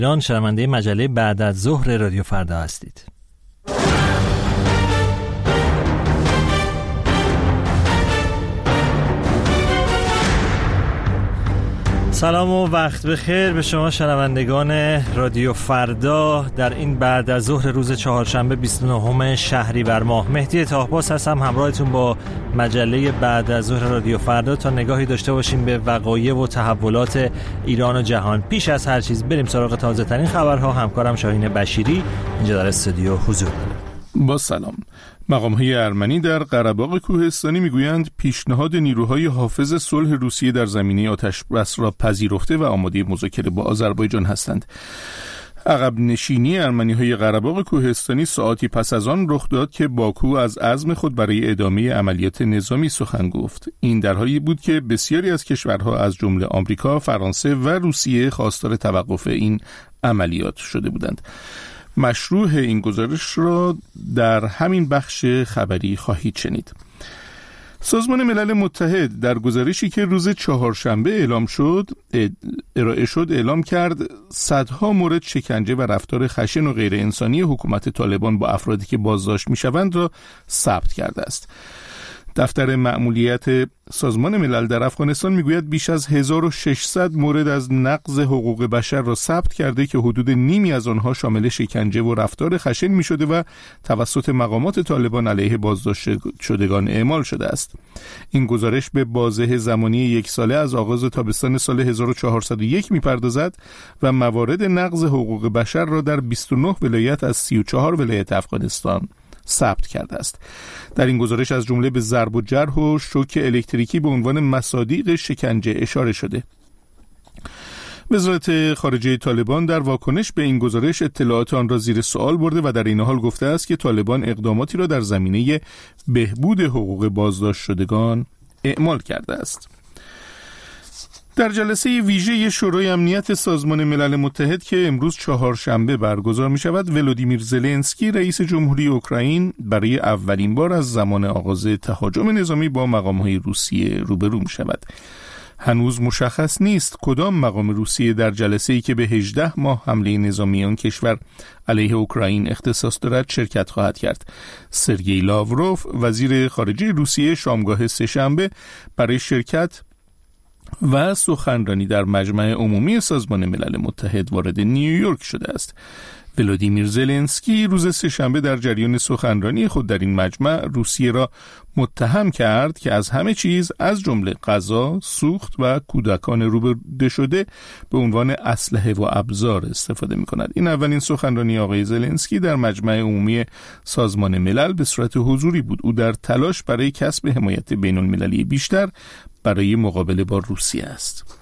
ایران، شنونده مجله بعد از ظهر رادیو فردا هستید. سلام و وقت بخیر به شما شنوندگان رادیو فردا. در این بعد از ظهر روز چهارشنبه 29 شهریور ماه، مهدی طاهباس هستم همراهتون با مجله بعد از ظهر رادیو فردا تا نگاهی داشته باشیم به وقایع و تحولات ایران و جهان. پیش از هر چیز بریم سراغ تازه ترین خبرها. همکارم شاهین بشیری اینجا در استودیو حضور داره. با سلام. مقام‌های ارمنی در قره‌باغ کوهستانی میگویند پیشنهاد نیروهای حافظ صلح روسیه در زمینه آتش‌بس را پذیرفته و آماده مذاکره با آذربایجان هستند. عقب نشینی ارمنی‌های قره‌باغ کوهستانی ساعاتی پس از آن رخ داد که باکو از عزم خود برای ادامه عملیات نظامی سخن گفت. این در حالی بود که بسیاری از کشورها از جمله آمریکا، فرانسه و روسیه خواستار توقف این عملیات شده بودند. مشروع این گزارش را در همین بخش خبری خواهید شنید. سازمان ملل متحد در گزارشی که روز چهارشنبه ارائه شد اعلام کرد صدها مورد شکنجه و رفتار خشن و غیر انسانی حکومت طالبان با افرادی که بازداشت می‌شوند را ثبت کرده است. دفتر مأموریت سازمان ملل در افغانستان میگوید بیش از 1600 مورد از نقض حقوق بشر را ثبت کرده که حدود نیمی از آنها شامل شکنجه و رفتار خشن می شده و توسط مقامات طالبان علیه بازداشت شدگان اعمال شده است. این گزارش به بازه زمانی 1 ساله از آغاز تابستان سال 1401 میپردازد و موارد نقض حقوق بشر را در 29 ولایت از 34 ولایت افغانستان ثبت کرده است. در این گزارش از جمله به ضرب و جرح و شوک الکتریکی به عنوان مصادیق شکنجه اشاره شده. وزارت خارجه طالبان در واکنش به این گزارش اطلاعات آن را زیر سوال برده و در این حال گفته است که طالبان اقداماتی را در زمینه بهبود حقوق بازداشت شدگان اعمال کرده است. در جلسه ویژه شورای امنیت سازمان ملل متحد که امروز چهارشنبه برگزار می شود، ولودیمیر زلنسکی رئیس جمهوری اوکراین برای اولین بار از زمان آغاز تهاجم نظامی با مقام‌های روسیه روبرو می شود. هنوز مشخص نیست کدام مقام روسیه در جلسه‌ای که به 18 ماه حمله نظامی آن کشور علیه اوکراین اختصاص دارد شرکت خواهد کرد. سرگئی لاوروف وزیر خارجه روسیه شامگاه سه‌شنبه برای شرکت و سخنرانی در مجمع عمومی سازمان ملل متحد وارد نیویورک شده است. ولودیمیر زلنسکی روز سه‌شنبه در جریان سخنرانی خود در این مجمع روسیه را متهم کرد که از همه چیز از جمله غذا، سوخت و کودکان روبرده شده به عنوان اسلحه و ابزار استفاده می‌کند. این اولین سخنرانی آقای زلنسکی در مجمع عمومی سازمان ملل به صورت حضوری بود. او در تلاش برای کسب حمایت بین‌المللی بیشتر برای مقابله با روسیه است.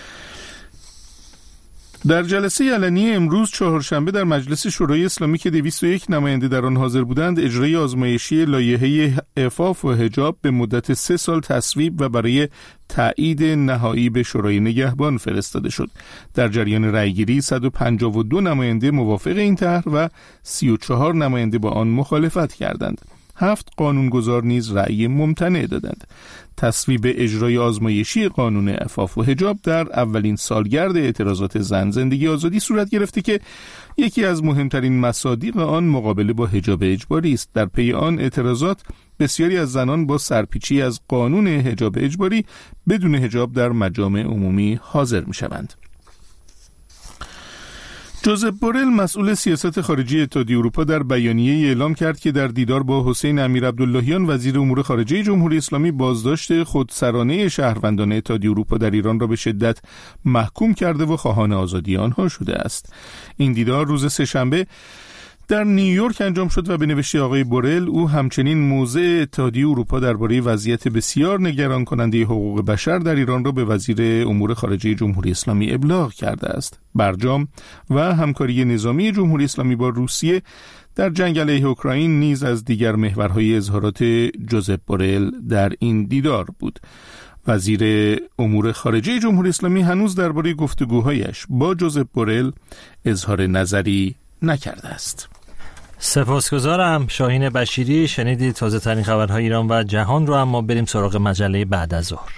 در جلسه علنی امروز چهارشنبه در مجلس شورای اسلامی که 201 نماینده در آن حاضر بودند، اجرای آزمایشی لایحه عفاف و حجاب به مدت 3 سال تصویب و برای تایید نهایی به شورای نگهبان فرستاده شد. در جریان رأیگیری 152 نماینده موافق این طرح و 34 نماینده با آن مخالفت کردند. 7 قانونگذار نیز رأی ممتنع دادند. تصویب اجرای آزمایشی قانون عفاف و حجاب در اولین سالگرد اعتراضات زن زندگی آزادی صورت گرفته که یکی از مهمترین مصادیق آن مقابله با حجاب اجباری است. در پی آن اعتراضات بسیاری از زنان با سرپیچی از قانون حجاب اجباری بدون حجاب در مجامع عمومی حاضر می‌شوند. جوزپ بورل مسئول سیاست خارجی اتحادیه اروپا در بیانیه‌ای اعلام کرد که در دیدار با حسین امیرعبداللهیان وزیر امور خارجه جمهوری اسلامی بازداشت خودسرانه شهروندان اتحادیه اروپا در ایران را به شدت محکوم کرده و خواهان آزادی آنها شده است. این دیدار روز سه‌شنبه در نیویورک انجام شد و به نوشته آقای بورل او همچنین موضع اتحادیه اروپا درباره وضعیت بسیار نگران کننده حقوق بشر در ایران را به وزیر امور خارجه جمهوری اسلامی ابلاغ کرده است. برجام و همکاری نظامی جمهوری اسلامی با روسیه در جنگ علیه اوکراین نیز از دیگر محورهای اظهارات جوزپ بورل در این دیدار بود. وزیر امور خارجه جمهوری اسلامی هنوز درباره گفتگوهایش با جوزپ بورل اظهار نظری نکرده است. سپاسگزارم شاهین بشیری. شنیدید تازه ترین خبرهای ایران و جهان رو. اما بریم سراغ مجله بعد از ظهر.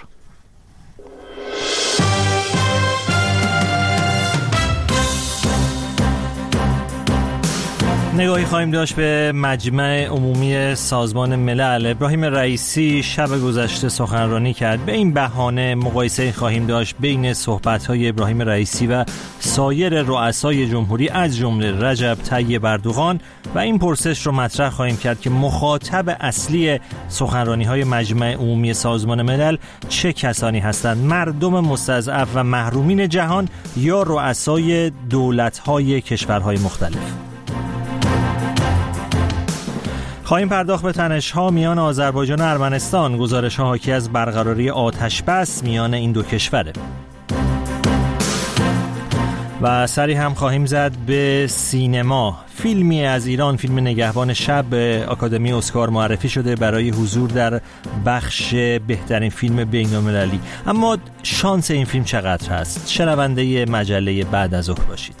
نگاهی خواهیم داشت به مجمع عمومی سازمان ملل. ابراهیم رئیسی شب گذشته سخنرانی کرد. به این بهانه مقایسه خواهیم داشت بین صحبت‌های ابراهیم رئیسی و سایر رؤسای جمهوری از جمله رجب طیب اردوغان و این پرسش رو مطرح خواهیم کرد که مخاطب اصلی سخنرانی‌های مجمع عمومی سازمان ملل چه کسانی هستند؟ مردم مستضعف و محرومین جهان یا رؤسای دولت‌های کشورهای مختلف؟ خواهیم پرداخت به تنش‌ها میان آذربایجان و ارمنستان. گزارش‌ها حاکی از برقراری آتش‌بس میان این دو کشوره. و سری هم خواهیم زد به سینما. فیلمی از ایران، فیلم نگهبان شب، به آکادمی اسکار معرفی شده برای حضور در بخش بهترین فیلم بین‌المللی. اما شانس این فیلم چقدر هست؟ شنونده مجله بعد از ظهر باشید.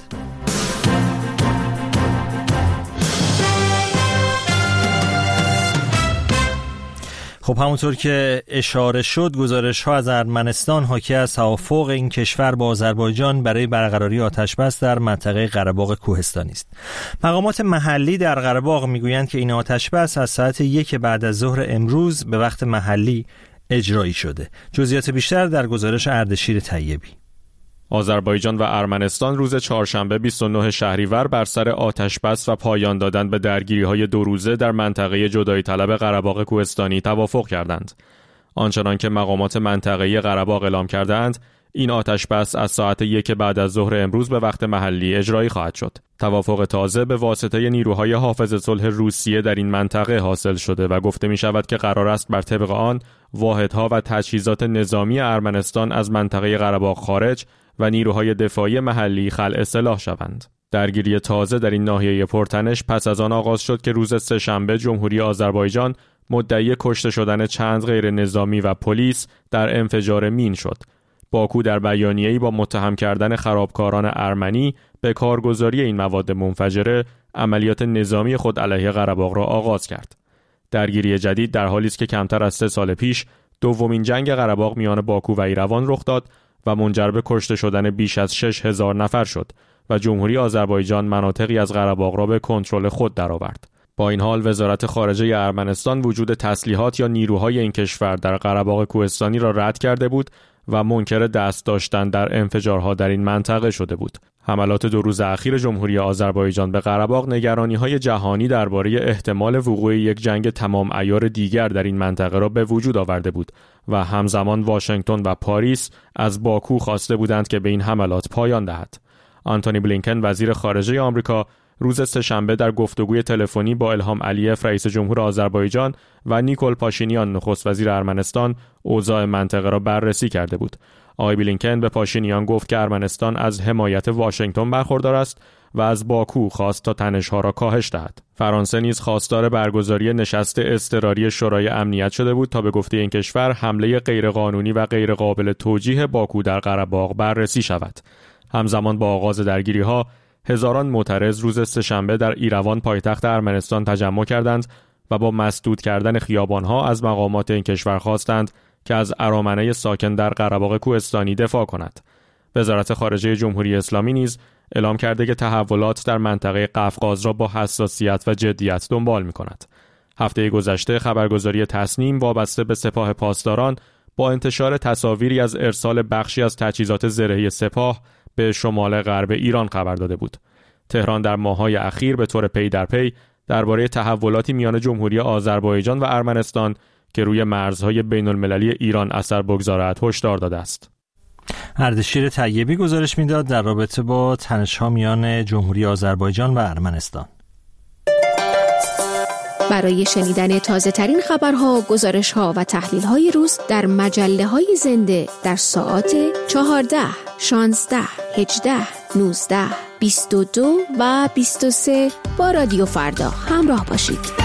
خب همونطور که اشاره شد، گزارش‌ها از ارمنستان حاکی از توافق این کشور با آذربایجان برای برقراری آتش‌بس در منطقه قره‌باغ کوهستانی است. مقامات محلی در قره‌باغ میگویند که این آتش‌بس از ساعت 1 بعد از ظهر امروز به وقت محلی اجرایی شده. جزئیات بیشتر در گزارش اردشیر طیبی. آذربایجان و ارمنستان روز چهارشنبه 29 شهریور بر سر آتش‌بس و پایان دادن به درگیری‌های 2 روزه در منطقه جدایی طلب قره‌باغ کوهستانی توافق کردند. آنچنان که مقامات منطقه‌ای قره‌باغ اعلام کردند، این آتش‌بس از ساعت 1 بعد از ظهر امروز به وقت محلی اجرایی خواهد شد. توافق تازه به واسطه نیروهای حافظ صلح روسیه در این منطقه حاصل شده و گفته می‌شود که قرار است بر طبق آن واحدها و تجهیزات نظامی ارمنستان از منطقه قره‌باغ خارج و نیروهای دفاعی محلی خلع سلاح شوند. درگیری تازه در این ناحیه پرتنش پس از آن آغاز شد که روز سه‌شنبه جمهوری آذربایجان مدعی کشته شدن چند غیر نظامی و پلیس در انفجار مین شد. باکو در بیانیه‌ای با متهم کردن خرابکاران ارمنی به کارگزاری این مواد منفجره عملیات نظامی خود علیه قره‌باغ را آغاز کرد. درگیری جدید در حالی است که کمتر از 3 سال پیش دومین جنگ قره‌باغ میان باکو و ایروان رخ داد و منجر به کشته شدن بیش از 6000 نفر شد و جمهوری آذربایجان مناطقی از قره‌باغ را به کنترل خود درآورد. با این حال وزارت خارجه ارمنستان وجود تسلیحات یا نیروهای این کشور در قره‌باغ کوهستانی را رد کرده بود و منکر دست داشتن در انفجارها در این منطقه شده بود. حملات 2 روز اخیر جمهوری آذربایجان به قره‌باغ نگرانی‌های جهانی درباره احتمال وقوع یک جنگ تمام عیار دیگر در این منطقه را به وجود آورده بود و همزمان واشنگتن و پاریس از باکو خواسته بودند که به این حملات پایان دهد. آنتونی بلینکن وزیر خارجه آمریکا روز سه‌شنبه در گفتگوی تلفنی با الهام علیف رئیس جمهور آذربایجان و نیکول پاشینیان نخست وزیر ارمنستان اوضاع منطقه را بررسی کرده بود. آقای بلینکن به پاشینیان گفت که ارمنستان از حمایت واشنگتن برخوردار است و از باکو خواست تا تنش‌ها را کاهش دهد. فرانسه نیز خواستار برگزاری نشست اضطراری شورای امنیت شده بود تا به گفته این کشور حمله غیرقانونی و غیرقابل توجیه باکو در قره‌باغ بررسی شود. همزمان با آغاز درگیری‌ها هزاران معترض روز سه‌شنبه در ایروان پایتخت ارمنستان تجمع کردند و با مسدود کردن خیابان‌ها از مقامات این کشور خواستند که از ارامنه ساکن در قره‌باغ کوهستانی دفاع کند. وزارت خارجه جمهوری اسلامی نیز اعلام کرده که تحولات در منطقه قفقاز را با حساسیت و جدیت دنبال می‌کند. هفته گذشته خبرگزاری تسنیم وابسته به سپاه پاسداران با انتشار تصاویری از ارسال بخشی از تجهیزات زرهی سپاه به شمال غرب ایران خبر داده بود. تهران در ماه‌های اخیر به طور پی در پی درباره تحولاتی میان جمهوری آذربایجان و ارمنستان که روی مرزهای بین‌المللی ایران اثر بگذارد هشدار داده است. اردشیر طیبی گزارش میداد در رابطه با تنش‌ها میان جمهوری آذربایجان و ارمنستان. برای شنیدن تازه‌ترین خبرها، گزارش‌ها و تحلیل‌های روز در مجله‌های زنده در ساعات 14، 16، 18، 19، 22 و 23 با رادیو فردا همراه باشید.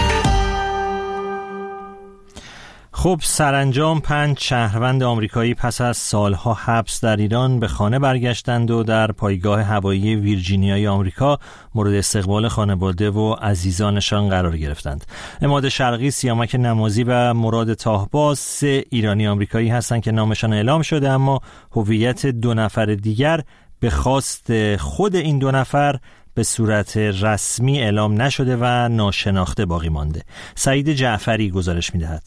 خب سرانجام 5 شهروند آمریکایی پس از سالها حبس در ایران به خانه برگشتند و در پایگاه هوایی ویرجینیای آمریکا مورد استقبال خانواده و عزیزانشان قرار گرفتند. عماد شرقی، سیامک نمازی و مراد طاهباز 3 ایرانی آمریکایی هستند که نامشان اعلام شده، اما هویت 2 نفر دیگر به خواست خود این 2 نفر به صورت رسمی اعلام نشده و ناشناخته باقی مانده. سعید جعفری گزارش می‌دهد.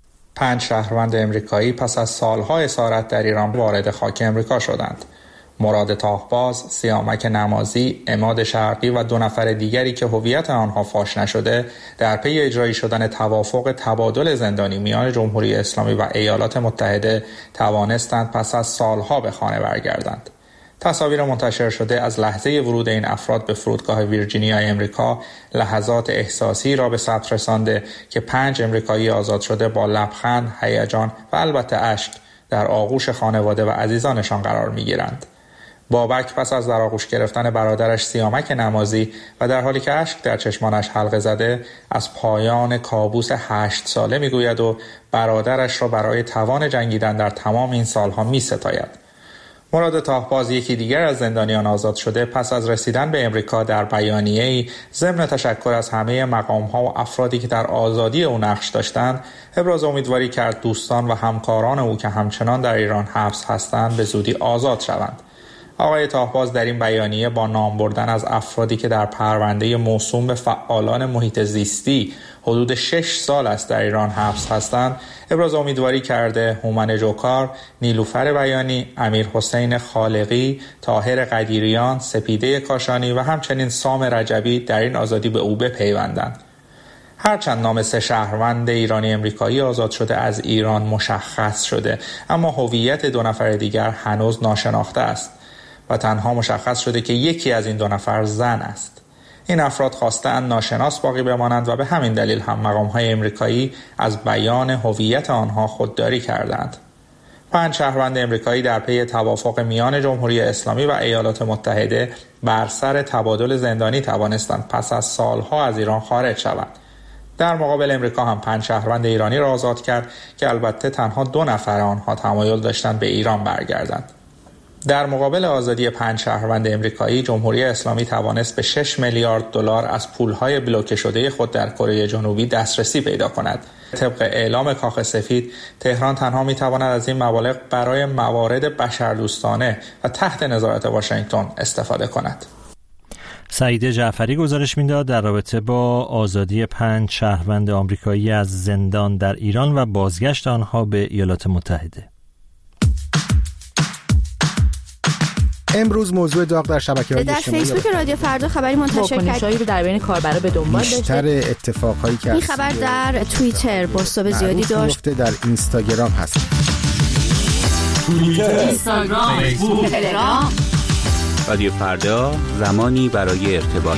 5 شهروند امریکایی پس از سالها اسارت در ایران وارد خاک امریکا شدند. مراد تاهباز، سیامک نمازی، عماد شرقی و 2 نفر دیگری که هویت آنها فاش نشده در پی اجرایی شدن توافق تبادل زندانی میان جمهوری اسلامی و ایالات متحده توانستند پس از سالها به خانه برگردند. تصاویر منتشر شده از لحظه ورود این افراد به فرودگاه ویرجینیای امریکا لحظات احساسی را به ثبت رسانده که 5 امریکایی آزاد شده با لبخند، هیجان و البته اشک در آغوش خانواده و عزیزانشان قرار می‌گیرند. بابک پس از در آغوش گرفتن برادرش سیامک نمازی و در حالی که اشک در چشمانش حلقه زده از پایان کابوس 8 ساله میگوید و برادرش را برای توان جنگیدن در تمام این سالها میستاید. مراد تاهباز، یکی دیگر از زندانیان آزاد شده، پس از رسیدن به امریکا در بیانیه‌ای ضمن تشکر از همه مقام‌ها و افرادی که در آزادی او نقش داشتند، ابراز امیدواری کرد دوستان و همکاران او که همچنان در ایران حبس هستند به زودی آزاد شوند. آقای تاهباز در این بیانیه با نام بردن از افرادی که در پرونده موسوم به فعالان محیط زیستی حدود 6 سال است در ایران حبس هستند، ابراز امیدواری کرده هومن جوکار، نیلوفر بیانی، امیر حسین خالقی، طاهر قدیریان، سپیده کاشانی و همچنین سام رجبی در این آزادی به او بپیوندند. هرچند نام 3 شهروند ایرانی امریکایی آزاد شده از ایران مشخص شده، اما هویت 2 نفر دیگر هنوز ناشناخته است و تنها مشخص شده که یکی از این 2 نفر زن است. این افراد خواستند ناشناس باقی بمانند و به همین دلیل هم مقام‌های امریکایی از بیان هویت آنها خودداری کردند. 5 شهروند امریکایی در پی توافق میان جمهوری اسلامی و ایالات متحده بر سر تبادل زندانی توانستند پس از سالها از ایران خارج شوند. در مقابل امریکا هم 5 شهروند ایرانی را آزاد کرد که البته تنها 2 نفر آنها تمایل داشتند به ایران برگردند. در مقابل آزادی 5 شهروند امریکایی، جمهوری اسلامی توانست به 6 میلیارد دلار از پولهای بلوکه شده خود در کره جنوبی دسترسی پیدا کند. طبق اعلام کاخ سفید، تهران تنها میتواند از این مبالغ برای موارد بشردوستانه و تحت نظارت واشنگتن استفاده کند. سعید جعفری گزارش میداد در رابطه با آزادی 5 شهروند آمریکایی از زندان در ایران و بازگشت آنها به ایالات متحده. امروز موضوع داغ در شبکه‌های اجتماعی در فیسبوک رادیو فردا خبری منتشر کرد رو در بین کاربرا به دنبال داشته. بیشتر اتفاقایی که این خبر در توییتر بازتاب زیادی داشت. در اینستاگرام هست. توییتر، اینستاگرام، فیسبوک، تلگرام. رادیو فردا، زمانی برای ارتباط.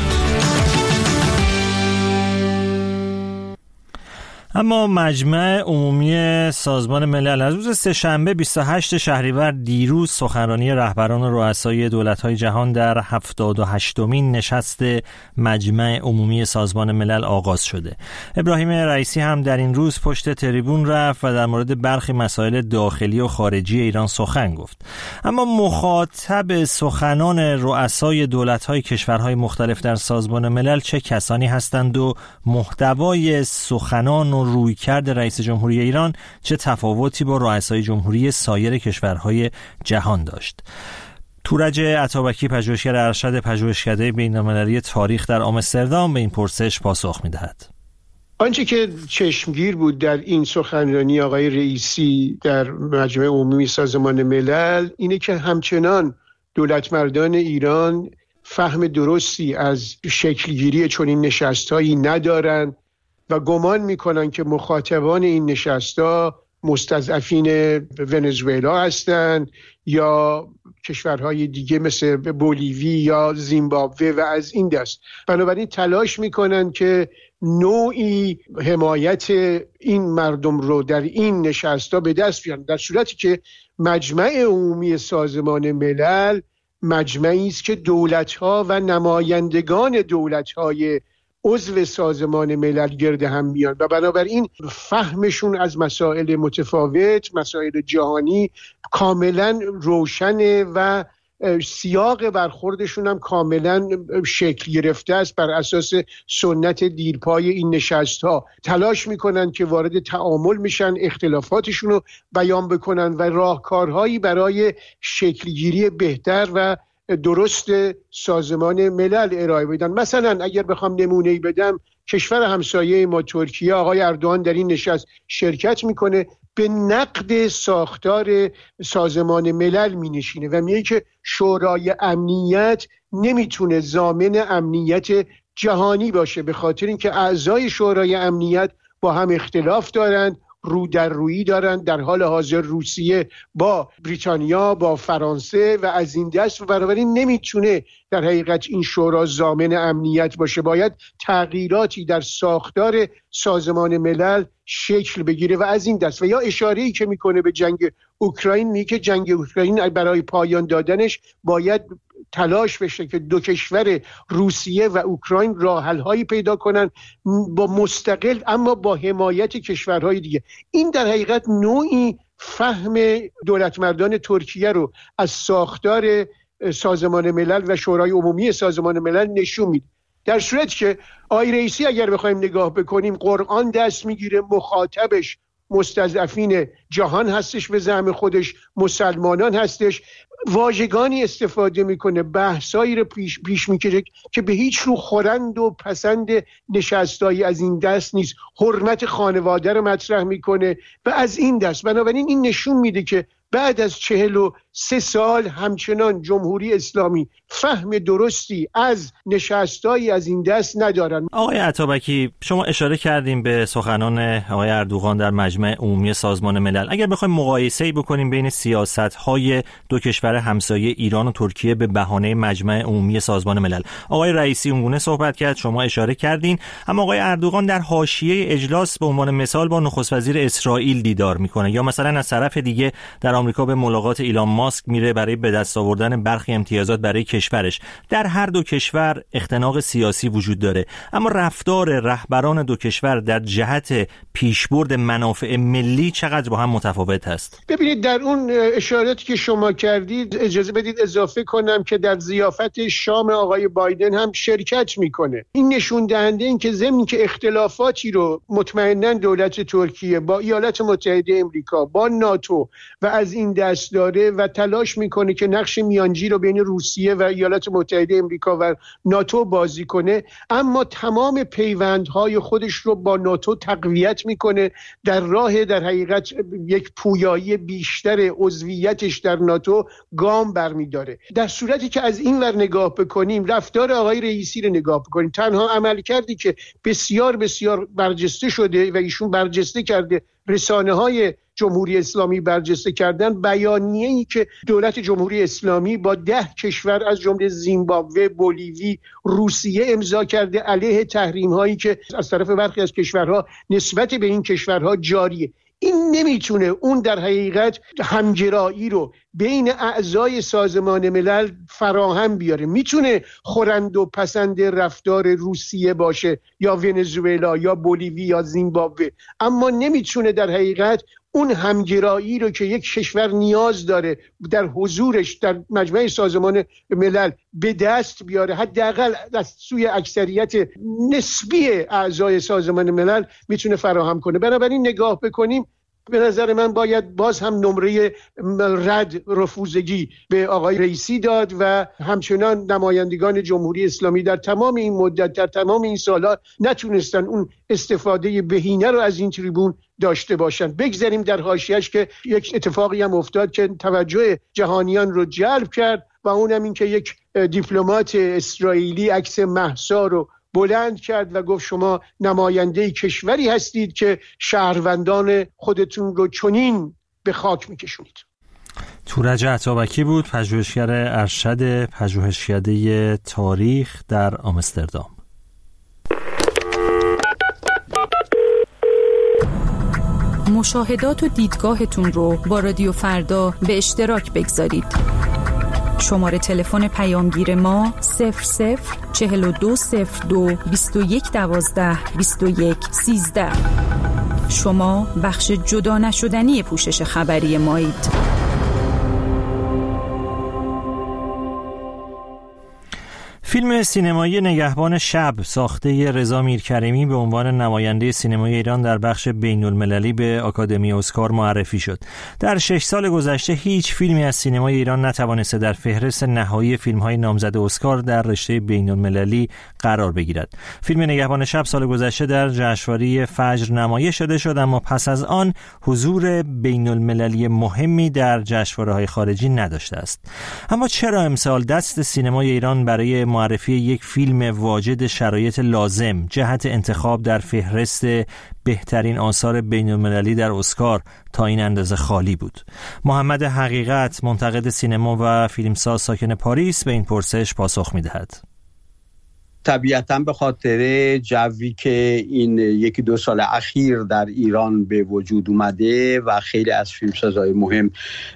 اما مجمع عمومی سازمان ملل از روز سه‌شنبه 28 شهریور دیروز سخنرانی رهبران و رؤسای دولت‌های جهان در 78مین نشست مجمع عمومی سازمان ملل آغاز شده. ابراهیم رئیسی هم در این روز پشت تریبون رفت و در مورد برخی مسائل داخلی و خارجی ایران سخن گفت. اما مخاطب سخنان رؤسای دولت‌های کشورهای مختلف در سازمان ملل چه کسانی هستند و محتوای سخنان و رویکرد رئیس جمهوری ایران چه تفاوتی با رؤسای جمهوری سایر کشورهای جهان داشت؟ تورج عطابکی، پژوهشگر ارشد پژوهشکده بین‌المللی تاریخ در آمستردام، به این پرسش پاسخ می‌دهد. آنچه که چشمگیر بود در این سخنرانی آقای رئیسی در مجمع عمومی سازمان ملل اینه که همچنان دولتمردان ایران فهم درستی از شکلگیری چنین نشست‌هایی ندارند و گمان میکنن که مخاطبان این نشست‌ها مستضعفین ونزوئلا هستند یا کشورهای دیگه مثل بولیوی یا زیمبابوه و از این دست. بنابراین تلاش میکنن که نوعی حمایت این مردم رو در این نشست‌ها به دست بیارن، در صورتی که مجمع عمومی سازمان ملل مجمعی است که دولت‌ها و نمایندگان دولت‌های عضو سازمان ملل گرد هم میان و بنابراین فهمشون از مسائل متفاوت، مسائل جهانی کاملا روشنه و سیاق برخوردشون هم کاملا شکل گرفته است بر اساس سنت دیرپای این نشست‌ها. تلاش میکنن که وارد تعامل میشن، اختلافاتشون رو بیان بکنن و راهکارهایی برای شکلگیری بهتر و درست سازمان ملل ارائه بدن. مثلا اگر بخوام نمونه‌ای بدم، کشور همسایه ما ترکیه، آقای اردوغان در این نشست شرکت میکنه، به نقد ساختار سازمان ملل مینشینه و میگه که شورای امنیت نمیتونه ضامن امنیت جهانی باشه، به خاطر اینکه اعضای شورای امنیت با هم اختلاف دارند، رو در رویی دارند. در حال حاضر روسیه با بریتانیا، با فرانسه و از این دست، و بنابراین نمیتونه در حقیقت این شورا ضامن امنیت باشه. باید تغییراتی در ساختار سازمان ملل شکل بگیره و از این دست. و یا اشاره‌ای که میکنه به جنگ اوکراین، میگه که جنگ اوکراین برای پایان دادنش باید تلاش بشه که دو کشور روسیه و اوکراین راه حل‌هایی پیدا کنن با مستقل اما با حمایت کشورهای دیگه. این در حقیقت نوعی فهم دولتمردان ترکیه رو از ساختار سازمان ملل و شورای عمومی سازمان ملل نشون میده. در صورتی که آقای رئیسی اگر بخوایم نگاه بکنیم، قرآن دست میگیره، مخاطبش مستضعفین جهان هستش، به زعم خودش مسلمانان هستش، واژگانی استفاده میکنه، بحثایی رو پیش میکشه که به هیچ رو خورند و پسند نشستایی از این دست نیست. حرمت خانواده رو مطرح میکنه و از این دست. بنابراین این نشون میده که بعد از 43 سال همچنان جمهوری اسلامی فهم درستی از نشستایی از این دست ندارن. آقای عطابکی، شما اشاره کردیم به سخنان آقای اردوغان در مجمع عمومی سازمان ملل. اگر بخوایم مقایسه‌ای بکنیم بین سیاست‌های دو کشور همسایه ایران و ترکیه به بهانه مجمع عمومی سازمان ملل، آقای رئیسی اونگونه صحبت کرد، شما اشاره کردین، اما آقای اردوغان در حاشیه اجلاس به عنوان مثال با نخست وزیر اسرائیل دیدار میکنه، یا مثلا از طرف دیگه در آمریکا به ملاقات ایلان ماسک میره برای به دست آوردن برخی امتیازات برای کشورش. در هر دو کشور اختناق سیاسی وجود داره، اما رفتار رهبران دو کشور در جهت پیشبرد منافع ملی چقدر با هم متفاوت هست؟ ببینید، در اون اشاراتی که شما کردید اجازه بدید اضافه کنم که در ضیافت شام آقای بایدن هم شرکت میکنه. این نشون دهنده این که ضمن که اختلافاتی رو مطمئناً دولت ترکیه با ایالات متحده آمریکا، با ناتو و از این دست داره و تلاش میکنه که نقش میانجی رو بین روسیه و ایالات متحده آمریکا و ناتو بازی کنه، اما تمام پیوندهای خودش رو با ناتو تقویت میکنه، در راه در حقیقت یک پویایی بیشتر عضویتش در ناتو گام برمیداره. در صورتی که از این ور نگاه بکنیم، رفتار آقای رئیسی رو نگاه بکنیم، تنها عمل کردی که بسیار بسیار برجسته شده و ایشون برجسته کرده، رسانه‌های جمهوری اسلامی برجسته کردن، بیانیه‌ای که دولت جمهوری اسلامی با 10 کشور از جمله زیمبابوه، بولیوی، روسیه امضا کرده علیه تحریم‌هایی که از طرف برخی از کشورها نسبت به این کشورها جاریه. این نمیتونه اون در حقیقت همگرایی رو بین اعضای سازمان ملل فراهم بیاره. میتونه خورند و پسند رفتار روسیه باشه یا ونزوئلا یا بولیوی یا زیمبابوه، اما نمیتونه در حقیقت اون همگرایی رو که یک کشور نیاز داره در حضورش در مجمع سازمان ملل به دست بیاره. حداقل از سوی اکثریت نسبی اعضای سازمان ملل میتونه فراهم کنه. بنابراین نگاه بکنیم، به نظر من باید باز هم نمره رد رفوزگی به آقای رئیسی داد و همچنان نمایندگان جمهوری اسلامی در تمام این مدت، در تمام این سالها نتونستن اون استفاده بهینه رو از این تریبون داشته باشن. بگذاریم در حاشیه‌اش که یک اتفاقی هم افتاد که توجه جهانیان رو جلب کرد و اونم این که یک دیپلمات اسرائیلی عکس مهسا رو بلند کرد و گفت شما نماینده کشوری هستید که شهروندان خودتون رو چنین به خاک میکشونید. تورج عطابکی بود، پژوهشگر ارشد پژوهشکده تاریخ در آمستردام. مشاهدات و دیدگاهتون رو با رادیو فردا به اشتراک بگذارید. شماره تلفن پیامگیر ما 004202 2112 2113. شما بخش جدا نشدنی پوشش خبری مایید. فیلم سینمایی نگهبان شب ساخته رضا میرکریمی به عنوان نماینده سینمای ایران در بخش بین‌المللی به آکادمی اسکار معرفی شد. در 6 سال گذشته هیچ فیلمی از سینمای ایران نتوانسته در فهرست نهایی فیلم‌های نامزد اسکار در رشته بین‌المللی قرار بگیرد. فیلم نگهبان شب سال گذشته در جشنواره فجر نمایش داده شد، اما پس از آن حضور بین‌المللی مهمی در جشنواره‌های خارجی نداشته است. اما چرا امسال دست سینمای ایران برای معرفی یک فیلم واجد شرایط لازم جهت انتخاب در فهرست بهترین آثار بین‌المللی در اسکار تا این اندازه خالی بود؟ محمد حقیقت، منتقد سینما و فیلمساز ساکن پاریس، به این پرسش پاسخ می‌دهد. طبیعتاً به خاطر جوی که این 1-2 سال اخیر در ایران به وجود اومده و خیلی از فیلمسازهای مهم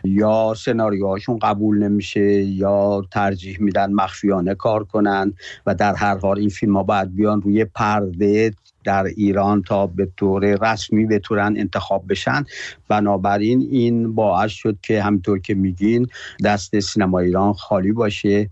یا سناریوهاشون قبول نمیشه یا ترجیح میدن مخفیانه کار کنن و در هر حال این فیلم‌ها باید بیان روی پرده در ایران تا به طور رسمی بتونن انتخاب بشن. بنابراین این باعث شد که همونطور که میگین دست سینما ایران خالی باشه.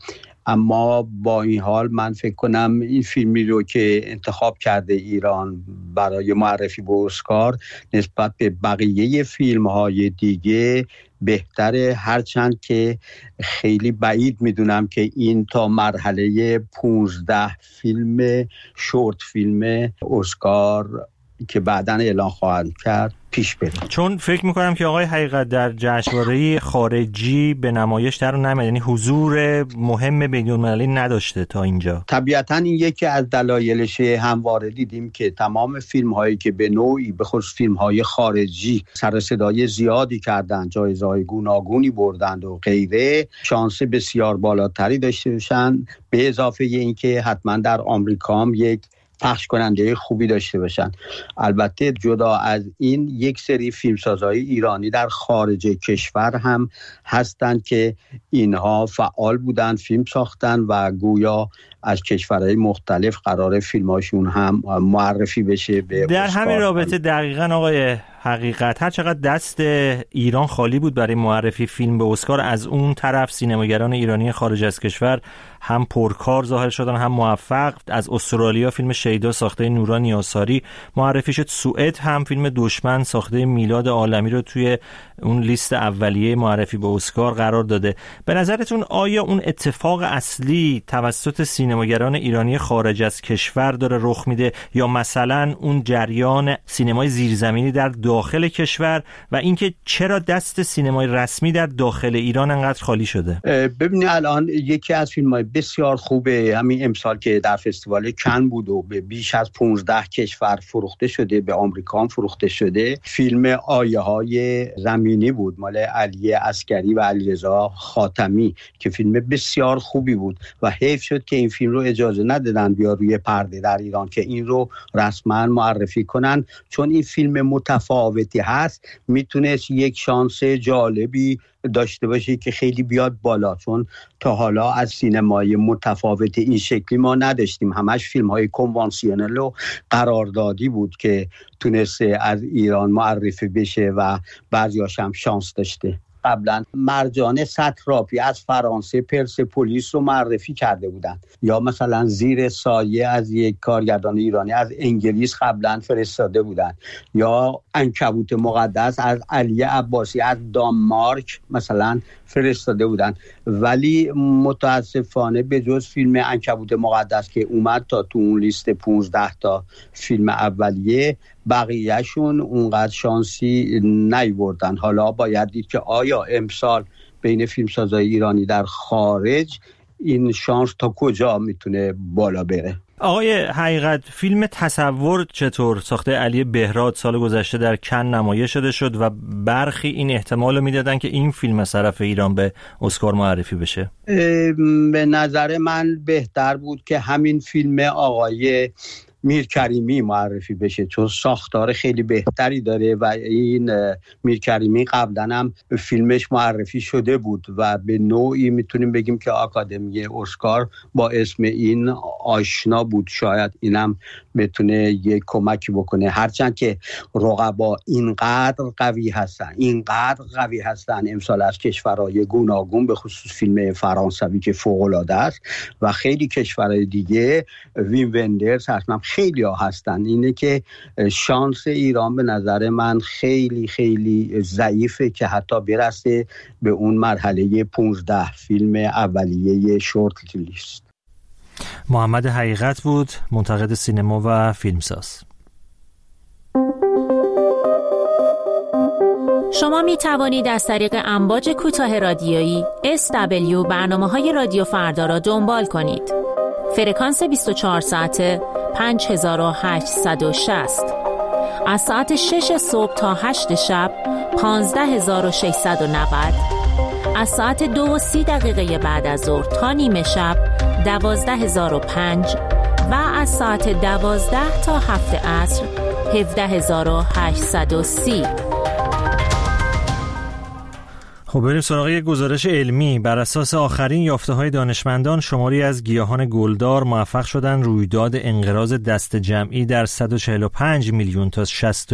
اما با این حال من فکر کنم این فیلمی رو که انتخاب کرده ایران برای معرفی به اسکار نسبت به بقیه فیلم‌های دیگه بهتره، هرچند که خیلی بعید میدونم که این تا مرحله 15 فیلم شورت فیلم اسکار که بعداً اعلان خواهند کرد پیش بره. چون فکر میکنم که آقای حقیقت در جشنواره خارجی به نمایش در نمیاد، یعنی حضور مهم بین‌المللی نداشته تا اینجا. طبیعتاً این یکی از دلایلشه. همواره دیدیم که تمام فیلم هایی که به نوعی به خصوص فیلم های خارجی سر صدای زیادی کردن، جایزه های گوناگونی بردند و غیره، شانس بسیار بالاتری داشته باشن، به اضافه اینکه حتما در آمریکا هم یک پخش کننده خوبی داشته باشن. البته جدا از این یک سری فیلمسازهای ایرانی در خارج کشور هم هستند که اینها فعال بودن، فیلم ساختن و گویا از کشورهای مختلف قرار فیلماشون هم معرفی بشه به در همین رابطه. دقیقاً آقای حقیقت، هر چقدر دست ایران خالی بود برای معرفی فیلم به اسکار، از اون طرف سینماگران ایرانی خارج از کشور هم پرکار ظاهر شدن هم موفق. از استرالیا فیلم شیدا ساخته نورا نیاساری معرفی شد. سوئد هم فیلم دشمن ساخته میلاد عالمی رو توی اون لیست اولیه معرفی به اسکار قرار داده. به نظرتون آیا اون اتفاق اصلی توسط سینماگران ایرانی خارج از کشور داره رخ میده یا مثلا اون جریان سینمای زیرزمینی در داخل کشور، و اینکه چرا دست سینمای رسمی در داخل ایران انقدر خالی شده؟ ببینید الان یکی از فیلم‌های بسیار خوبه همین امسال که در فستیوال کن بود و به بیش از 15 کشور فروخته شده، به آمریکا هم فروخته شده، فیلم آیه‌های زمینی بود مال علی عسکری و علیرضا خاتمی که فیلم بسیار خوبی بود و حیف شد که این فیلم رو اجازه ندادن بیا روی پرده در ایران که این رو رسما معرفی کنن، چون این فیلم متفاوتی هست، میتونست یک شانس جالبی داشته باشه که خیلی بیاد بالا، چون تا حالا از سینمای متفاوت این شکلی ما نداشتیم، همش فیلم های کنوانسیونل و قراردادی بود که تونسته از ایران معرفی بشه و بعضیاش هم شانس داشته. قبلا مرجان ساتراپی از فرانسه پرسپولیس رو معرفی کرده بودن، یا مثلا زیر سایه از یک کارگردان ایرانی از انگلیس قبلا فرستاده بودن، یا عنکبوت مقدس از علی عباسی از دانمارک مثلا فرستاده بودن. ولی متاسفانه به جز فیلم عنکبوت مقدس که اومد تا تو اون لیست 15 تا فیلم اولیه، بقیهشون اونقدر شانسی نیوردن. حالا باید دید که آیا امسال بین فیلمسازهای ایرانی در خارج این شانس تا کجا میتونه بالا بره. آقای حقیقت، فیلم تصور چطور ساخته علی بهراد سال گذشته در کن نمایش شده شد و برخی این احتمال رو میدادن که این فیلم از طرف ایران به اسکار معرفی بشه؟ به نظر من بهتر بود که همین فیلم آقای میرکریمی معرفی بشه، چون ساختار خیلی بهتری داره و این میرکریمی قبلا هم فیلمش معرفی شده بود و به نوعی میتونیم بگیم که آکادمی اسکار با اسم این آشنا بود. شاید اینم بتونه یک کمکی بکنه، هرچند که رقبا اینقدر قوی هستن امسال از کشورهای گوناگون، به خصوص فیلم فرانسوی که فوق‌العاده است و خیلی کشورهای دیگه ویم وندرز هستن، خیلی ها هستن. اینه که شانس ایران به نظر من خیلی خیلی ضعیفه که حتی برسه به اون مرحله 15 فیلم اولیه شورت لیست. محمد حقیقت بود، منتقد سینما و فیلمساز. شما می توانید از طریق امواج کوتاه رادیویی SW برنامه‌های رادیو فردا را دنبال کنید. فرکانس 24 ساعته 5860. از ساعت 6 صبح تا 8 شب 15690. از ساعت 2:30 بعد از ظهر تا نیمه شب 12005 و از ساعت 12 تا 7 عصر 17830. خب بریم سراغ یک گزارش علمی. بر اساس آخرین یافته‌های دانشمندان، شماری از گیاهان گلدار موفق شدن رویداد انقراض دست جمعی در 145 میلیون تا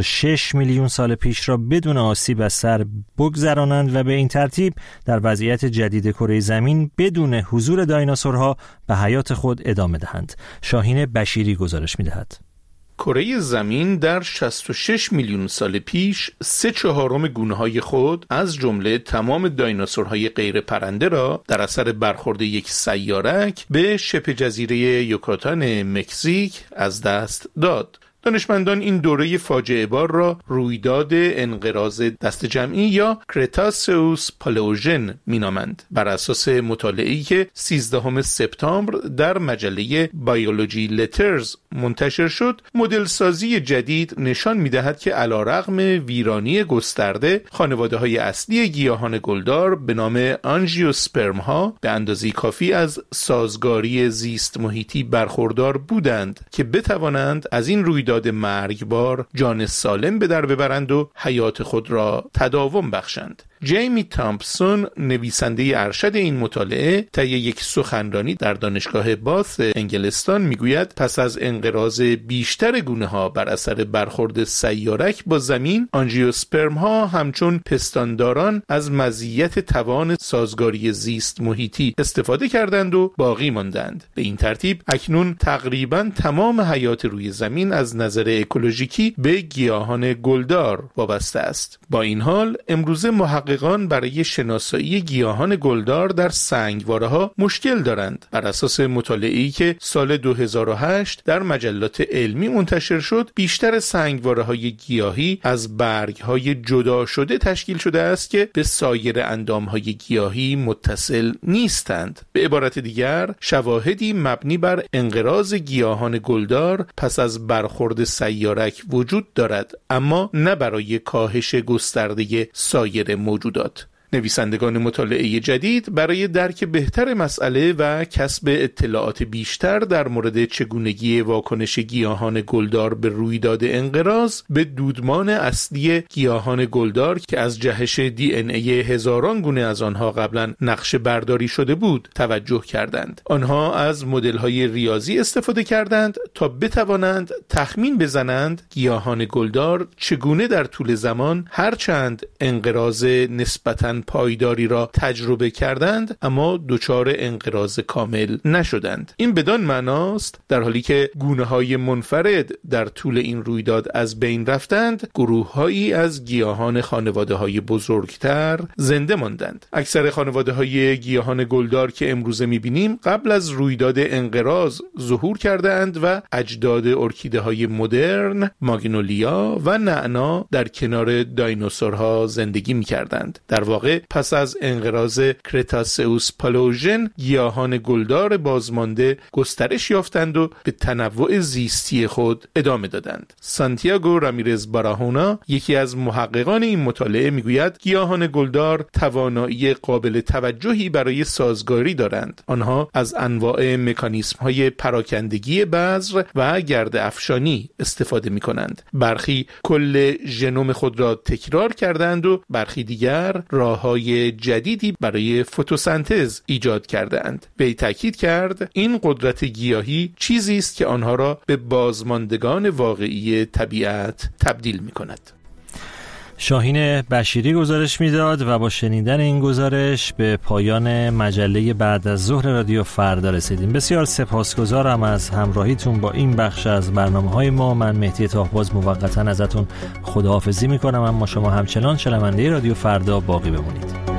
66 میلیون سال پیش را بدون آسیب از سر بگذرانند و به این ترتیب در وضعیت جدید کره زمین بدون حضور دایناسورها به حیات خود ادامه دهند. شاهین بشیری گزارش می‌دهد. کره زمین در 66 میلیون سال پیش 3/4 گونه‌های خود از جمله تمام دایناسورهای غیر پرنده را در اثر برخورد یک سیارک به شبه جزیره یوکاتان مکزیک از دست داد. دانشمندان این دوره فاجعه بار را رویداد انقراض دست جمعی یا کرتاسئوس پالئوژن مینامند. بر اساس مطالعه‌ای که 13 سپتامبر در مجله بیولوژی لترز منتشر شد، مدل سازی جدید نشان می‌دهد که علیرغم ویرانی گسترده، خانواده‌های اصلی گیاهان گلدار به نام آنژیوسپرم‌ها به اندازه کافی از سازگاری زیست محیطی برخوردار بودند که بتوانند از این رویداد مرگبار جان سالم به در ببرند و حیات خود را تداوم بخشند. جیمی تامپسون، نویسنده ارشد این مطالعه، طی یک سخنرانی در دانشگاه باث انگلستان میگوید پس از انقراض بیشتر گونه‌ها بر اثر برخورد سیارک با زمین، آنژیوسپرم‌ها همچون پستانداران از مزیت توان سازگاری زیست محیطی استفاده کردند و باقی ماندند. به این ترتیب اکنون تقریباً تمام حیات روی زمین از نظر اکولوژیکی به گیاهان گلدار وابسته است. با این حال امروزه محققان برای شناسایی گیاهان گلدار در سنگواره‌ها مشکل دارند. بر اساس مطالعه‌ای که سال 2008 در مجلات علمی منتشر شد، بیشتر سنگواره‌های گیاهی از برگ‌های جدا شده تشکیل شده است که به سایر اندام‌های گیاهی متصل نیستند. به عبارت دیگر، شواهدی مبنی بر انقراض گیاهان گلدار پس از برخورد سیارک وجود دارد، اما نه برای کاهش گسترده سایر موجودات. نویسندگان مطالعه جدید برای درک بهتر مسئله و کسب اطلاعات بیشتر در مورد چگونگی واکنش گیاهان گلدار به رویداد انقراض به دودمان اصلی گیاهان گلدار که از جهش DNA هزاران گونه از آنها قبلا نقشه برداری شده بود توجه کردند. آنها از مدل‌های ریاضی استفاده کردند تا بتوانند تخمین بزنند گیاهان گلدار چگونه در طول زمان هرچند انقراض نسبتاً پایداری را تجربه کردند اما دچار انقراض کامل نشدند. این بدان معناست در حالی که گونه‌های منفرد در طول این رویداد از بین رفتند، گروه‌هایی از گیاهان خانواده‌های بزرگتر زنده ماندند. اکثر خانواده‌های گیاهان گلدار که امروزه می‌بینیم قبل از رویداد انقراض ظهور کردند و اجداد ارکیده‌های مدرن، ماگنولیا و نعنا در کنار دایناسورها زندگی می‌کردند. در واقع واقع پس از انقراض کرتاسئوس پالئوژن گیاهان گلدار بازمانده گسترش یافتند و به تنوع زیستی خود ادامه دادند. سانتیاگو رامیرز باراهونا، یکی از محققان این مطالعه، میگوید گیاهان گلدار توانایی قابل توجهی برای سازگاری دارند. آنها از انواع مکانیزم‌های پراکندگی بذر و گرده افشانی استفاده می‌کنند. برخی کل ژنوم خود را تکرار کردند و برخی دیگر راه‌های جدیدی برای فتوسنتز ایجاد کردند. وی تاکید کرد این قدرت گیاهی چیزی است که آنها را به بازماندگان واقعی طبیعت تبدیل می‌کند. شاهین بشیری گزارش میداد و با شنیدن این گزارش به پایان مجله بعد از ظهر رادیو فردا رسیدیم. بسیار سپاسگزارم از همراهیتون با این بخش از برنامه‌های ما. من مهدی طاهباز موقتا ازتون خداحافظی میکنم، اما شما همچنان شنونده رادیو فردا باقی بمونید.